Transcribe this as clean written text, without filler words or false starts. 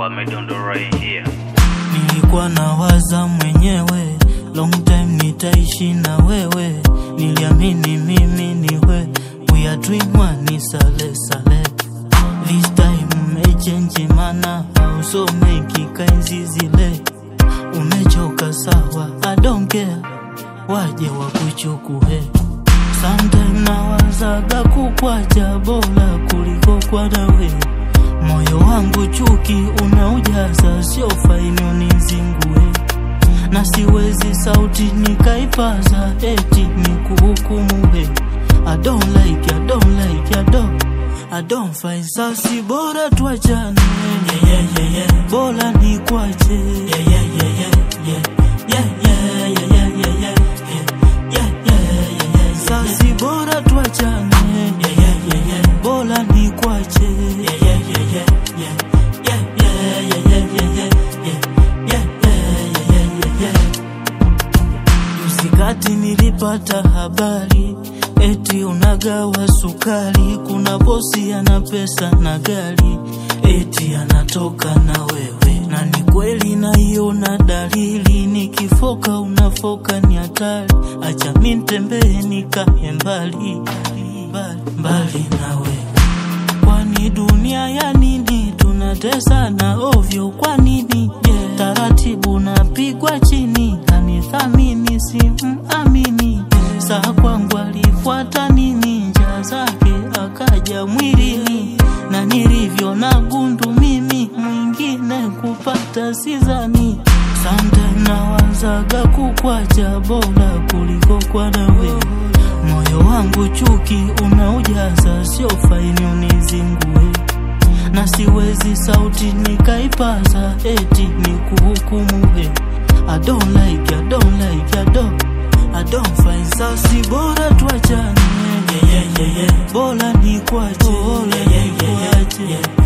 Wamedondo right here. Nilikuwa nawaza mwenyewe, long time nitaishi na wewe. Niliamini mimi ni we, we are dream one, sale sale. This time umechange mana, hausomeki kaenzi zile. Umechoka sawa, I don't care, waje wakuchukue. Sometime nawazaga kukwacha bora kuliko kwa nawe. Moyo wangu chuki unaujaza, sio faini unizingue. Na siwezi sauti nikaipaza, eti nikuhukumuwe. I don't like, I don't like, I don't find sasi, bora tuachane. Bora nikwache. Sasi bora tuachane. Bora nikwache. Usikati nilipata habari eti unagawa sukari, kuna bosi ana pesa na gari, eti anatoka na wewe. Na ni kweli naiona dalili, nikifoka unafoka ni hatari. Acha mimi nitembee nikae mbali mbali na wewe. Kwani dunia ya nini tunatesana ovyo? Kwa nini taratibu napigwa chini, anithamini simamini? Saa kwangu alifuata nini, njaa zake akaja mwilini. Na nilivyo na gundu mimi, mwingine kupata sizani. Sometime nawazaga kukwacha bora kuliko kwa nawe. Moyo wangu chuki unaujaza, sio faini unizingue. Na siwezi sauti nikaipaza, eti nikuhukumuwe. I don't like, I don't like, I don't find sasi, bora tuachane. Bora nikwache.